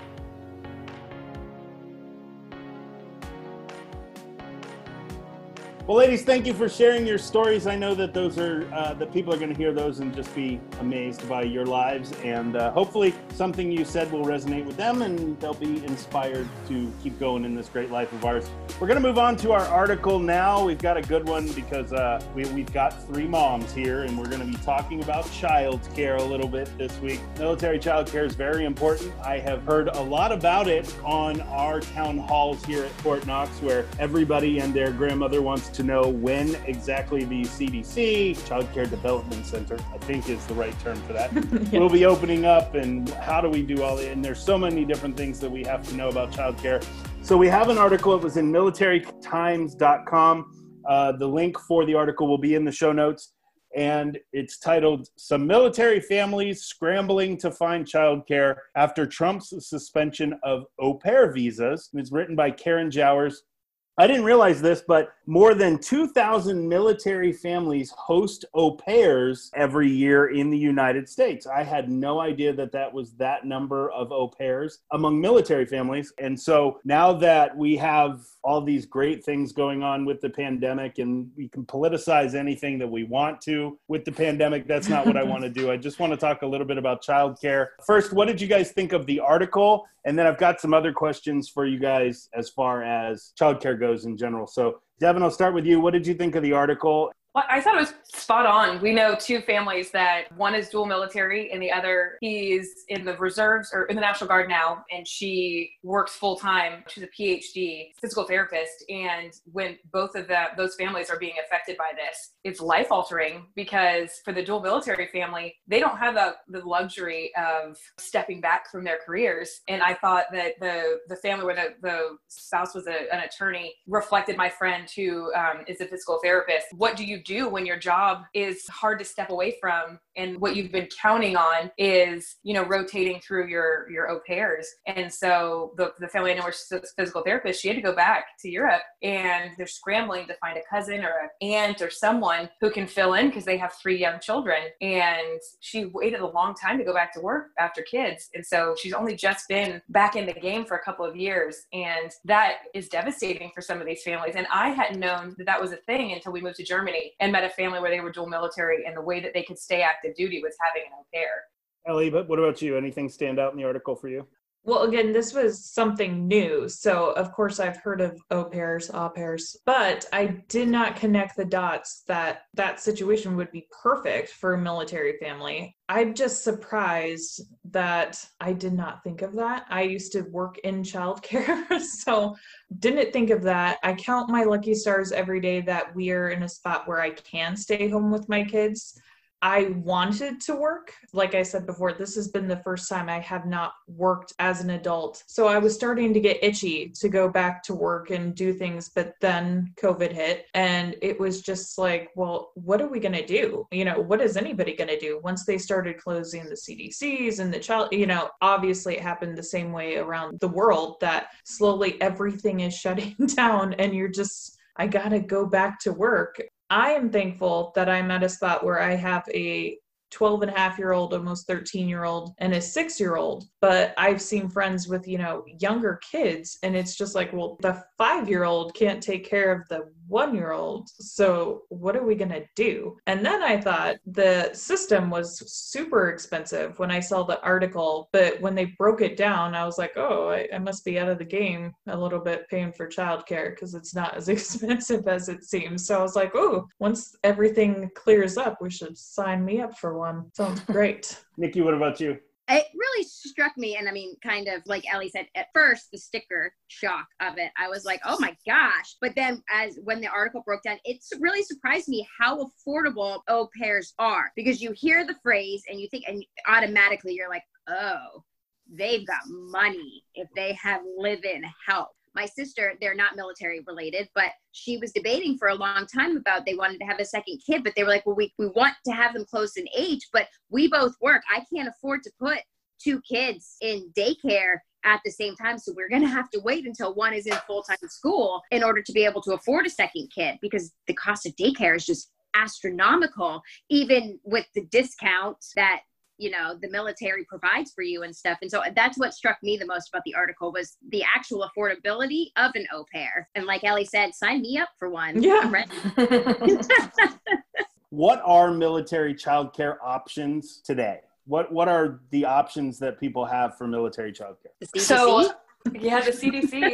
Well, ladies, thank you for sharing your stories. I know that those are uh, that people are going to hear those and just be amazed by your lives, and uh, hopefully something you said will resonate with them and they'll be inspired to keep going in this great life of ours. We're going to move on to our article now. We've got a good one because uh, we, we've got three moms here, and we're going to be talking about child care a little bit this week. Military child care is very important. I have heard a lot about it on our town halls here at Fort Knox, where everybody and their grandmother wants to know when exactly the C D C, Child Care Development Center, I think is the right term for that, yeah. will be opening up, and how do we do all that? And there's so many different things that we have to know about child care. So we have an article. It was in military times dot com. Uh, the link for the article will be in the show notes, and it's titled "Some Military Families Scrambling to Find Childcare After Trump's Suspension of Au Pair Visas." And it's written by Karen Jowers. I didn't realize this, but more than two thousand military families host au pairs every year in the United States. I had no idea that that was that number of au pairs among military families. And so now that we have all these great things going on with the pandemic, and we can politicize anything that we want to with the pandemic, that's not what I want to do. I just want to talk a little bit about childcare. First, what did you guys think of the article? And then I've got some other questions for you guys as far as childcare goes in general. So Devin, I'll start with you. What did you think of the article? Well, I thought it was spot on. We know two families that one is dual military and the other, he's in the reserves or in the National Guard now, and she works full time. She's a P H D physical therapist. And when both of that, those families are being affected by this, it's life altering, because for the dual military family, they don't have a, the luxury of stepping back from their careers. And I thought that the, the family where the, the spouse was a, an attorney reflected my friend who um, is a physical therapist. What do you do when your job is hard to step away from, and what you've been counting on is, you know, rotating through your your au pairs? And so the, the family I know, she's a physical therapist, she had to go back to Europe, and they're scrambling to find a cousin or an aunt or someone who can fill in, because they have three young children, and she waited a long time to go back to work after kids. And so she's only just been back in the game for a couple of years, and that is devastating for some of these families. And I hadn't known that that was a thing until we moved to Germany and met a family where they were dual military, and the way that they could stay active duty was having an au pair. Ellie, but what about you? Anything stand out in the article for you? Well, again, this was something new. So, of course, I've heard of au pairs, au pairs, but I did not connect the dots that that situation would be perfect for a military family. I'm just surprised that I did not think of that. I used to work in childcare, so didn't think of that. I count my lucky stars every day that we are in a spot where I can stay home with my kids. I wanted to work. Like I said before, this has been the first time I have not worked as an adult. So I was starting to get itchy to go back to work and do things, but then COVID hit, and it was just like, well, what are we going to do? You know, what is anybody going to do once they started closing the C D Cs and the child, you know, obviously it happened the same way around the world, that slowly everything is shutting down, and you're just, I got to go back to work. I am thankful that I'm at a spot where I have a twelve and a half year old, almost thirteen year old, and a six year old. But I've seen friends with, you know, younger kids, and it's just like, well, the five year old can't take care of the one year old. So what are we going to do? And then I thought the system was super expensive when I saw the article, but when they broke it down, I was like, oh, I, I must be out of the game a little bit paying for childcare, because it's not as expensive as it seems. So I was like, oh, once everything clears up, we should sign me up for one. Sounds great. Nikki, what about you? It really struck me. And I mean, kind of like Ellie said, at first, the sticker shock of it, I was like, oh my gosh. But then as when the article broke down, it's really surprised me how affordable au pairs are, because you hear the phrase and you think, and automatically you're like, oh, they've got money if they have live-in help. My sister, they're not military related, but she was debating for a long time about they wanted to have a second kid, but they were like, well, we, we want to have them close in age, but we both work. I can't afford to put two kids in daycare at the same time. So we're going to have to wait until one is in full-time school in order to be able to afford a second kid, because the cost of daycare is just astronomical, even with the discounts that you know, the military provides for you and stuff. And so that's what struck me the most about the article, was the actual affordability of an au pair. And like Ellie said, sign me up for one. Yeah. I'm ready. What are military childcare options today? What What are the options that people have for military childcare? The C D C? So, yeah, the C D C.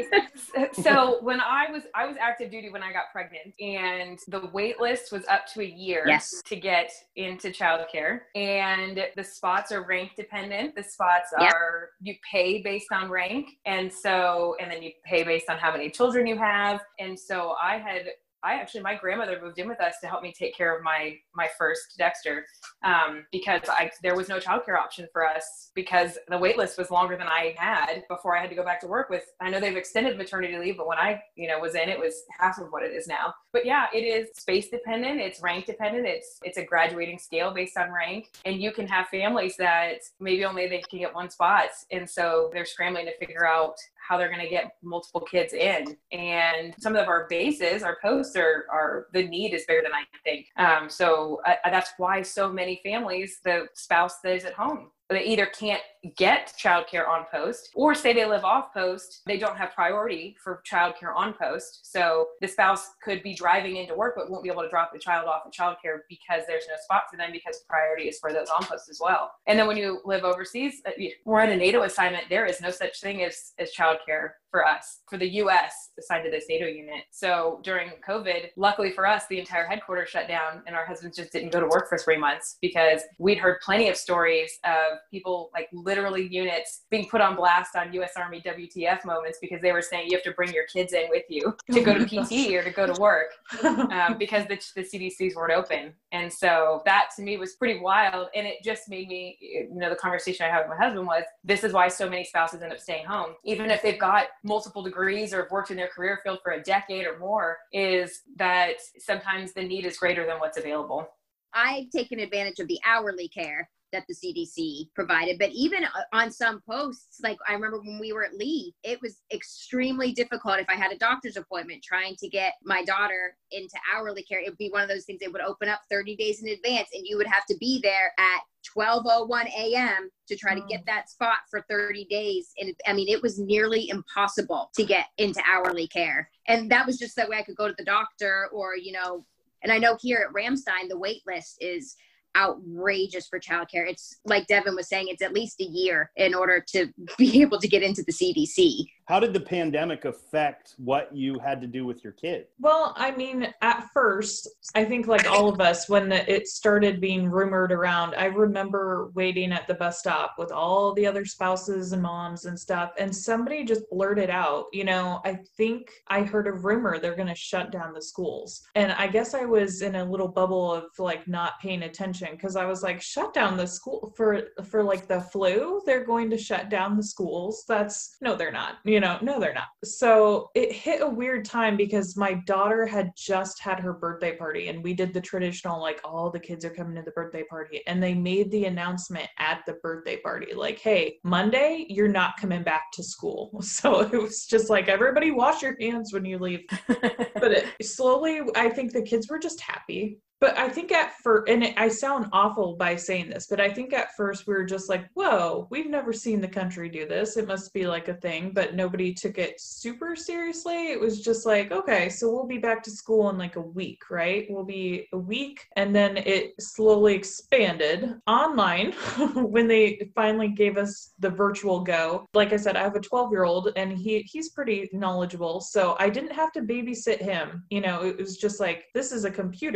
So when I was, I was active duty when I got pregnant, and the wait list was up to a year Yes. to get into childcare. And the spots are rank dependent. The spots Yep. are, you pay based on rank. And so, and then you pay based on how many children you have. And so I had, I actually, my grandmother moved in with us to help me take care of my, my first Dexter, um, because I, there was no childcare option for us, because the wait list was longer than I had before I had to go back to work with. I know they've extended maternity leave, but when I, you know, was in, it was half of what it is now. But yeah, it is space dependent. It's rank dependent. It's, it's a graduating scale based on rank. And you can have families that maybe only they can get one spot. And so they're scrambling to figure out how they're going to get multiple kids in. And some of our bases, our posts are, are the need is bigger than I think. Um, so uh, that's why so many families, the spouse stays at home. They either can't get childcare on post, or say they live off post, they don't have priority for childcare on post. So the spouse could be driving into work, but won't be able to drop the child off at childcare because there's no spot for them, because priority is for those on post as well. And then when you live overseas, we're on a NATO assignment, there is no such thing as, as childcare for us, for the U S assigned to this NATO unit. So during COVID, luckily for us, the entire headquarters shut down, and our husbands just didn't go to work for three months because we'd heard plenty of stories of people, like literally units, being put on blast on U S Army W T F moments because they were saying you have to bring your kids in with you to go to P T or to go to work, um, because the, the C D Cs weren't open. And so that to me was pretty wild. And it just made me, you know, the conversation I had with my husband was, this is why so many spouses end up staying home, even if they've got multiple degrees or have worked in their career field for a decade or more, is that sometimes the need is greater than what's available. I've taken advantage of the hourly care that the C D C provided, but even on some posts, like I remember when we were at Lee, it was extremely difficult. If I had a doctor's appointment trying to get my daughter into hourly care, it would be one of those things that would open up thirty days in advance, and you would have to be there at twelve oh one a.m. to try to get that spot for thirty days. And I mean, it was nearly impossible to get into hourly care. And that was just that way I could go to the doctor, or, you know, and I know here at Ramstein, the wait list is outrageous for childcare. It's like Devin was saying, it's at least a year in order to be able to get into the C D C. How did the pandemic affect what you had to do with your kid? Well, I mean, at first, I think like all of us, when it started being rumored around, I remember waiting at the bus stop with all the other spouses and moms and stuff, and somebody just blurted out, you know, I think I heard a rumor they're going to shut down the schools. And I guess I was in a little bubble of like not paying attention, because I was like, shut down the school for, for like the flu? They're going to shut down the schools? That's, no, they're not. You know, no, they're not. So it hit a weird time, because my daughter had just had her birthday party, and we did the traditional, like, all the kids are coming to the birthday party. And they made the announcement at the birthday party, like, hey, Monday, you're not coming back to school. So it was just like, everybody wash your hands when you leave. But it, slowly, I think the kids were just happy. But I think at first, and it, I sound awful by saying this, but I think at first we were just like, whoa, we've never seen the country do this. It must be like a thing, but nobody took it super seriously. It was just like, okay, so we'll be back to school in like a week, right? We'll be a week. And then it slowly expanded online when they finally gave us the virtual go. Like I said, I have a twelve year old, and he he's pretty knowledgeable. So I didn't have to babysit him. You know, it was just like, this is a computer. Please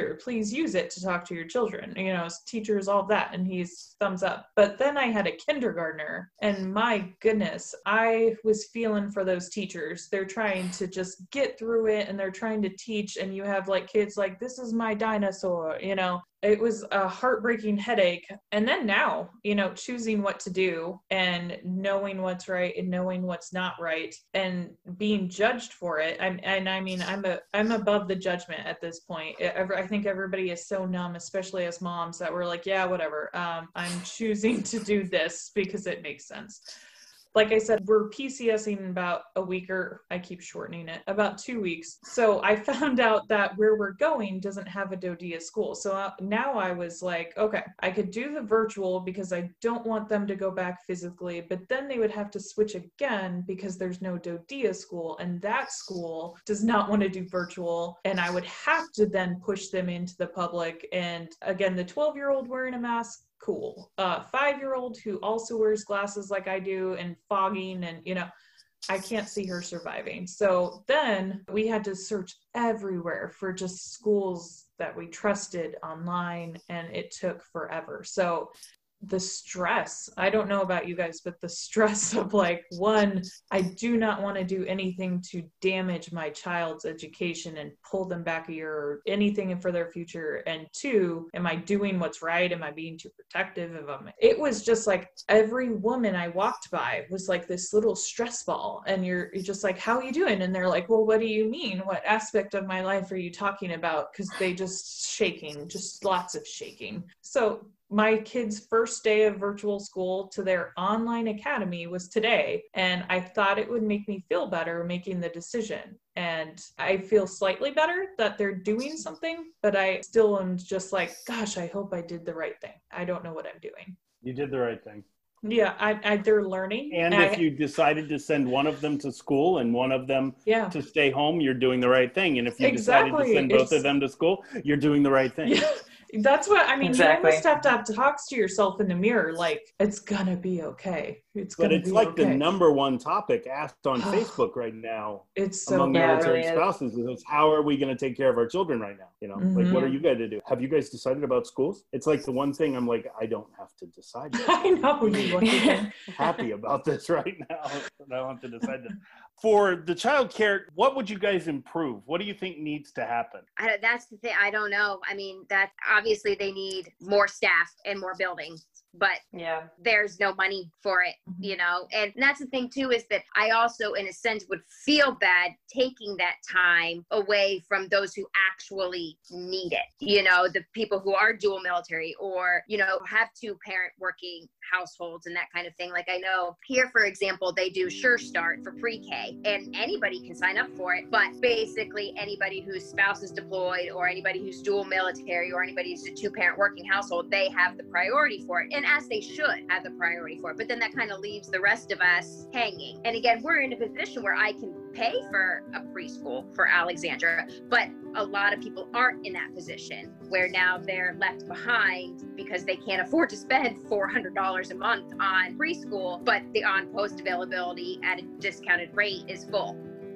please use it to talk to your children, you know, as teachers, all of that. And he's thumbs up. But then I had a kindergartner, and my goodness, I was feeling for those teachers. They're trying to just get through it, and they're trying to teach, and you have like kids like, this is my dinosaur, you know. It was a heartbreaking headache. And then now, you know, choosing what to do and knowing what's right and knowing what's not right and being judged for it. I'm, and I mean, I'm a, I'm above the judgment at this point. I think everybody is so numb, especially as moms, that we're like, yeah, whatever. Um, I'm choosing to do this because it makes sense. Like I said, we're P C S ing in about a week, or I keep shortening it, about two weeks. So I found out that where we're going doesn't have a DoDEA school. So uh, now I was like, okay, I could do the virtual because I don't want them to go back physically, but then they would have to switch again because there's no DoDEA school, and that school does not want to do virtual. And I would have to then push them into the public. And again, the twelve-year-old wearing a mask, cool. Uh, five-year-old who also wears glasses like I do and fogging, and, you know, I can't see her surviving. So then we had to search everywhere for just schools that we trusted online, and it took forever. So the stress, I don't know about you guys, but the stress of like, one, I do not want to do anything to damage my child's education and pull them back a year or anything for their future. And two, am I doing what's right? Am I being too protective of them? It was just like every woman I walked by was like this little stress ball. And you're, you're just like, how are you doing? And they're like, well, what do you mean? What aspect of my life are you talking about? Because they just shaking, just lots of shaking. So my kids' first day of virtual school to their online academy was today. And I thought it would make me feel better making the decision. And I feel slightly better that they're doing something, but I still am just like, gosh, I hope I did the right thing. I don't know what I'm doing. You did the right thing. Yeah, I, I, they're learning. And I, if you decided to send one of them to school and one of them yeah. to stay home, you're doing the right thing. And if you exactly. decided to send both it's, of them to school, you're doing the right thing. Yeah. That's what, I mean, exactly. you almost have to have to talk to yourself in the mirror, like, it's gonna be okay. It's gonna But it's be like okay. the number one topic asked on Facebook right now. It's so among yeah, military it really spouses is. is how are we going to take care of our children right now? You know, Mm-hmm. like, what are you going to do? Have you guys decided about schools? It's like the one thing I'm like, I don't have to decide. I know you I'm happy about this right now. I don't have to decide that. For the child care, what would you guys improve? What do you think needs to happen? I, that's the thing. I don't know. I mean, that obviously they need more staff and more buildings, but yeah, there's no money for it, you know? And that's the thing too, is that I also, in a sense, would feel bad taking that time away from those who actually need it. You know, the people who are dual military or, you know, have two parent working households and that kind of thing. Like I know here, for example, they do Sure Start for pre-K and anybody can sign up for it. But basically anybody whose spouse is deployed or anybody who's dual military or anybody who's a two parent working household, they have the priority for it. And as they should have the priority for it. But then that kind of leaves the rest of us hanging. And again, we're in a position where I can pay for a preschool for Alexandra, but a lot of people aren't in that position where now they're left behind because they can't afford to spend four hundred dollars a month on preschool, but the on-post availability at a discounted rate is full.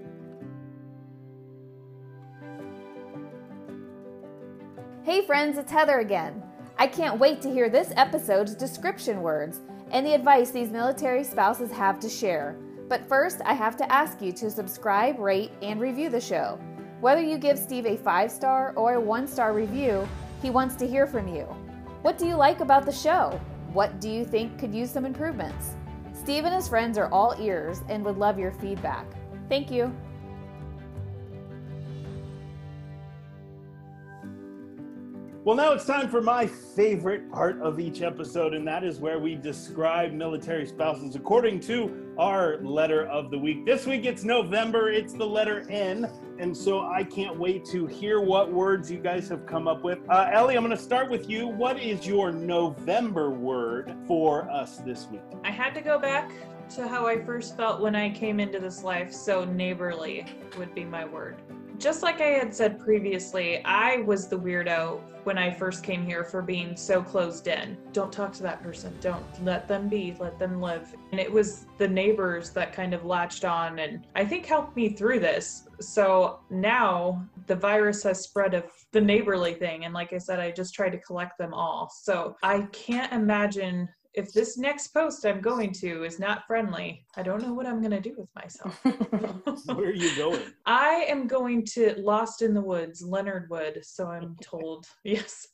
Hey friends, it's Heather again. I can't wait to hear this episode's description words and the advice these military spouses have to share. But first, I have to ask you to subscribe, rate, and review the show. Whether you give Steve a five-star or a one-star review, he wants to hear from you. What do you like about the show? What do you think could use some improvements? Steve and his friends are all ears and would love your feedback. Thank you. Well, now it's time for my favorite part of each episode, and that is where we describe military spouses according to our letter of the week. This week it's November, it's the letter N, and so I can't wait to hear what words you guys have come up with. Uh, Ellie, I'm going to start with you. What is your November word for us this week? I had to go back to how I first felt when I came into this life, so neighborly would be my word. just like I had said previously, I was the weirdo when I first came here for being so closed in. Don't talk to that person. Don't let them be, let them live. And it was the neighbors that kind of latched on and I think helped me through this. So now the virus has spread of the neighborly thing. And like I said, I just try to collect them all. So I can't imagine if this next post I'm going to is not friendly, I don't know what I'm going to do with myself. Where are you going? I am going to Lost in the Woods, Leonard Wood, so I'm told. Yes.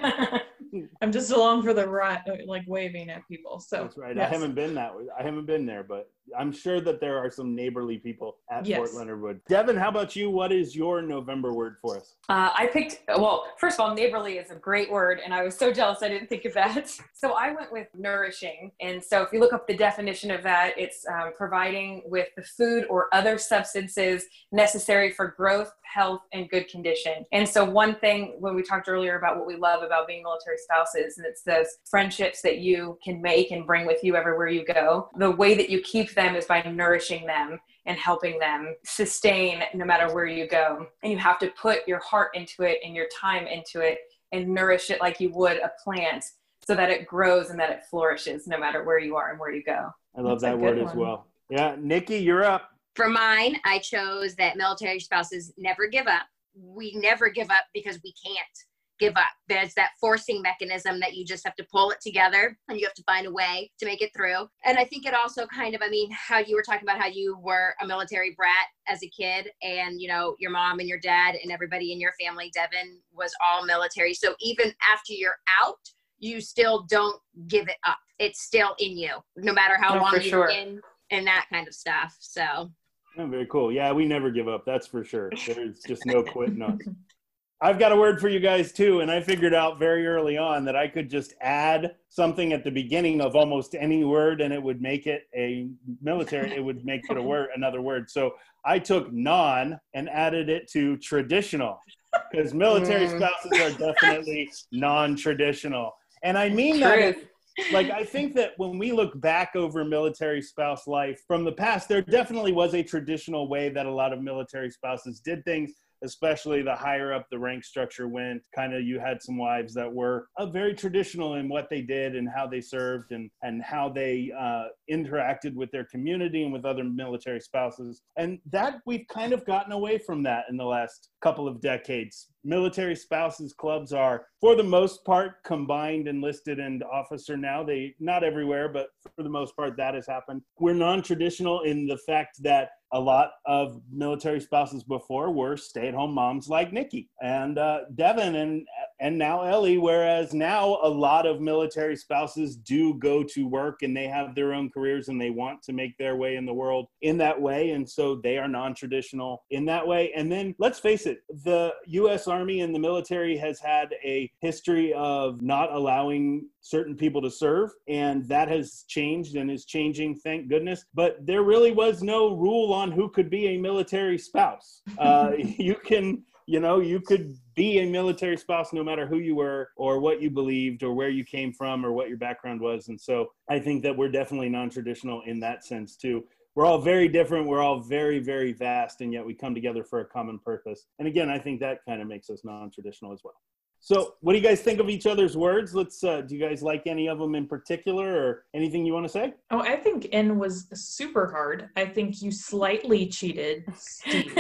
I'm just along for the ride, like waving at people. So that's right. Yes. I haven't been that way. I haven't been there, but I'm sure that there are some neighborly people at Yes. Fort Leonard Wood. Devin, how about you? What is your November word for us? Uh, I picked, well, first of all, neighborly is a great word, and I was so jealous I didn't think of that. So I went with nourishing. And so if you look up the definition of that, it's um, providing with the food or other substances necessary for growth, health, and good condition. And so one thing, when we talked earlier about what we love about being military spouses, and it's those friendships that you can make and bring with you everywhere you go, the way that you keep them is by nourishing them and helping them sustain no matter where you go. And you have to put your heart into it and your time into it and nourish it like you would a plant so that it grows and that it flourishes no matter where you are and where you go. I love That's a that word good as one. well. Yeah, Nikki, you're up. For mine, I chose that military spouses never give up. We never give up because we can't give up. There's that forcing mechanism that you just have to pull it together and you have to find a way to make it through. And I think it also kind of, I mean, how you were talking about how you were a military brat as a kid and, you know, your mom and your dad and everybody in your family, Devin, was all military. So even after you're out, you still don't give it up. It's still in you, no matter how No, long for you've sure. been and that kind of stuff. So Oh, very cool. Yeah, we never give up. That's for sure. There's just no quitting us. I've got a word for you guys too, and I figured out very early on that I could just add something at the beginning of almost any word, and it would make it a military. It would make it a word, another word. So I took non and added it to traditional, because military Mm. spouses are definitely non-traditional, and I mean that. Truth. Like, I think that when we look back over military spouse life from the past, there definitely was a traditional way that a lot of military spouses did things, especially the higher up the rank structure went. Kind of, you had some wives that were uh, very traditional in what they did and how they served and, and how they uh, interacted with their community and with other military spouses. And that, we've kind of gotten away from that in the last couple of decades. Military spouses clubs are, for the most part, combined enlisted and officer now. They, not everywhere, but for the most part, that has happened. We're non-traditional in the fact that a lot of military spouses before were stay-at-home moms like Nikki and uh, Devin and and now Ellie, whereas now a lot of military spouses do go to work and they have their own careers and they want to make their way in the world in that way. And so they are non-traditional in that way. And then let's face it, the U S Army and the military has had a history of not allowing certain people to serve, and that has changed and is changing, thank goodness. But there really was no rule on who could be a military spouse. Uh, you can, you know, you could be a military spouse no matter who you were or what you believed or where you came from or what your background was. And so I think that we're definitely non-traditional in that sense too. We're all very different. We're all very, very vast, and yet we come together for a common purpose. And again, I think that kind of makes us non-traditional as well. So what do you guys think of each other's words? Let's, uh, do you guys like any of them in particular or anything you want to say? Oh, I think N was super hard. I think you slightly cheated, Steve.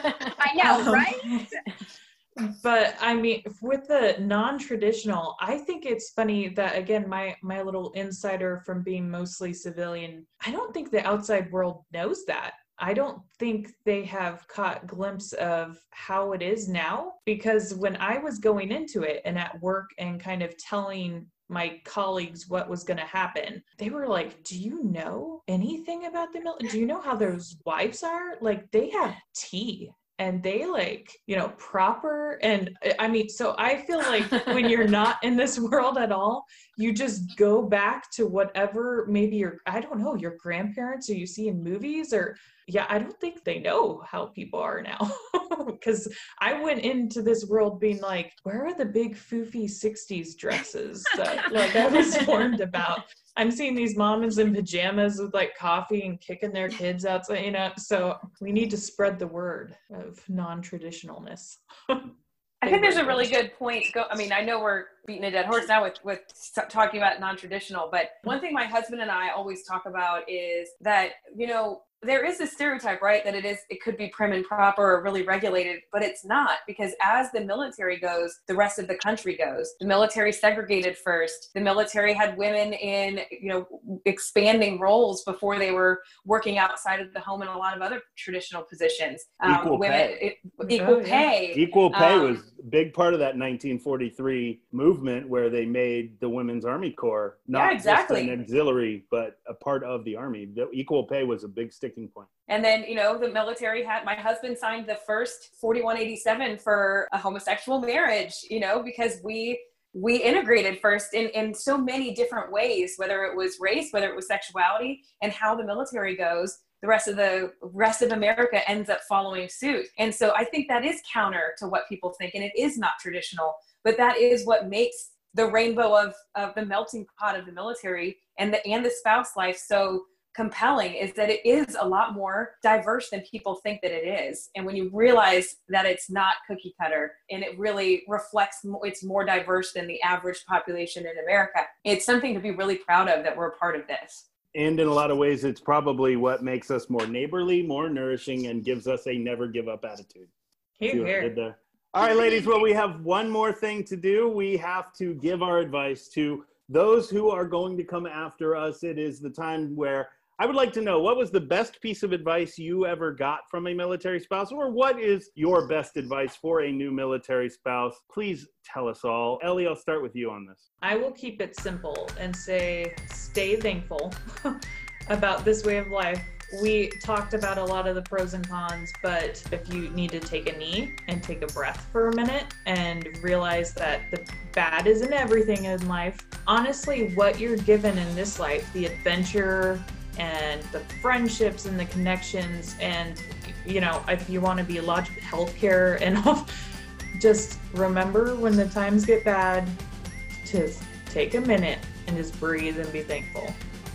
I know, Um, right? But I mean, with the non-traditional, I think it's funny that, again, my my little insider from being mostly civilian, I don't think the outside world knows that. I don't think they have caught glimpse of how it is now, because when I was going into it and at work and kind of telling my colleagues what was going to happen, they were like, do you know anything about the military? Do you know how those wives are? Like, they have tea. And they like, you know, proper. And I mean, so I feel like when you're not in this world at all, you just go back to whatever maybe your, I don't know, your grandparents or you see in movies or, yeah, I don't think they know how people are now. Because I went into this world being like, where are the big foofy sixties dresses that like I was warned about? I'm seeing these moms in pajamas with like coffee and kicking their kids outside, you know, so we need to spread the word of non-traditionalness. I think there's a really good point. Go, I mean, I know we're beating a dead horse now with, with talking about non-traditional, but one thing my husband and I always talk about is that, you know, there is a stereotype, right, that it is, it could be prim and proper or really regulated, but it's not, because as the military goes, the rest of the country goes. The military segregated first. The military had women in, you know, expanding roles before they were working outside of the home in a lot of other traditional positions. Um, equal women, pay. It, equal Oh, yeah. pay. Equal pay Um, was a big part of that nineteen forty-three movement where they made the Women's Army Corps not Yeah, exactly. just an auxiliary, but a part of the Army. The equal pay was a big sticking point. And then, you know, the military had, my husband signed the first forty-one eighty-seven for a homosexual marriage, you know, because we, we integrated first in, in so many different ways, whether it was race, whether it was sexuality, and how the military goes, the rest of the rest of America ends up following suit. And so I think that is counter to what people think, and it is not traditional, but that is what makes the rainbow of, of the melting pot of the military and the, and the spouse life so compelling, is that it is a lot more diverse than people think that it is. And when you realize that it's not cookie cutter and it really reflects, it's more diverse than the average population in America, it's something to be really proud of that we're a part of this. And in a lot of ways, it's probably what makes us more neighborly, more nourishing, and gives us a never give up attitude. Here, See what I here. did there? All right, ladies, well, we have one more thing to do. We have to give our advice to those who are going to come after us. It is the time where I would like to know, what was the best piece of advice you ever got from a military spouse, or what is your best advice for a new military spouse? Please tell us all. Ellie, I'll start with you on this. I will keep it simple and say, stay thankful about this way of life. We talked about a lot of the pros and cons, but if you need to take a knee and take a breath for a minute and realize that the bad isn't everything in life, honestly, what you're given in this life, the adventure and the friendships and the connections, and, you know, if you want to be a lot of healthcare and all, just remember when the times get bad to take a minute and just breathe and be thankful.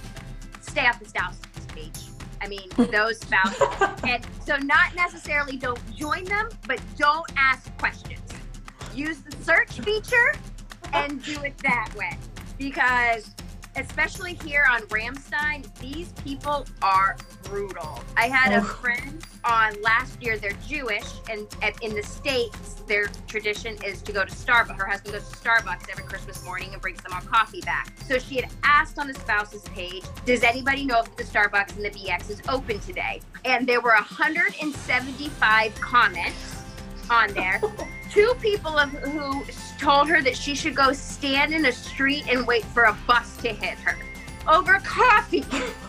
Stay off the spouse page. I mean, those spouses. And so not necessarily don't join them, but don't ask questions. Use the search feature and do it that way. Because especially here on Ramstein, these people are brutal. I had a friend on last year, they're Jewish, and at, in the States, their tradition is to go to Starbucks. Her husband goes to Starbucks every Christmas morning and brings them our coffee back. So she had asked on the spouse's page, does anybody know if the Starbucks in the B X is open today? And there were one hundred seventy-five comments on there. Two people of, who told her that she should go stand in a street and wait for a bus to hit her over coffee.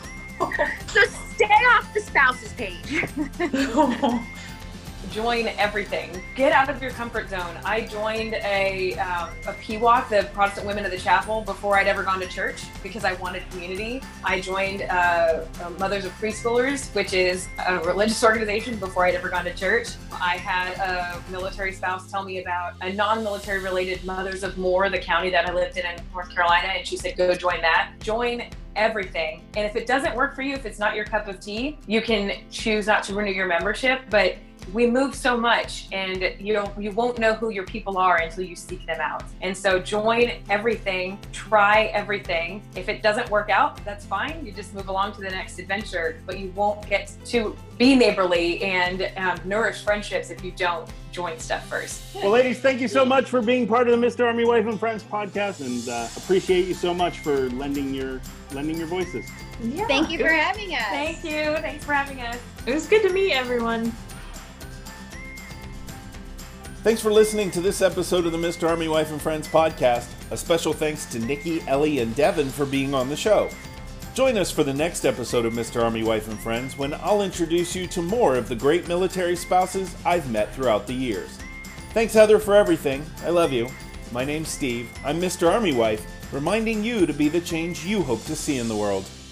So stay off the spouse's page. Join everything. Get out of your comfort zone. I joined a, um, a P W A C, the Protestant Women of the Chapel, before I'd ever gone to church because I wanted community. I joined uh, Mothers of Preschoolers, which is a religious organization, before I'd ever gone to church. I had a military spouse tell me about a non-military related Mothers of Moore, the county that I lived in in North Carolina, and she said, go join that. Join everything. And if it doesn't work for you, if it's not your cup of tea, you can choose not to renew your membership, but we move so much, and you know, you won't know who your people are until you seek them out. And so join everything, try everything. If it doesn't work out, that's fine. You just move along to the next adventure, but you won't get to be neighborly and um, nourish friendships if you don't join stuff first. Well, ladies, thank you so much for being part of the Mister Army Wife and Friends podcast, and uh, appreciate you so much for lending your lending your voices. Yeah. Thank you for having us. Thank you. Thanks for having us. It was good to meet everyone. Thanks for listening to this episode of the Mister Army Wife and Friends podcast. A special thanks to Nikki, Ellie, and Devin for being on the show. Join us for the next episode of Mister Army Wife and Friends, when I'll introduce you to more of the great military spouses I've met throughout the years. Thanks, Heather, for everything. I love you. My name's Steve. I'm Mister Army Wife, reminding you to be the change you hope to see in the world.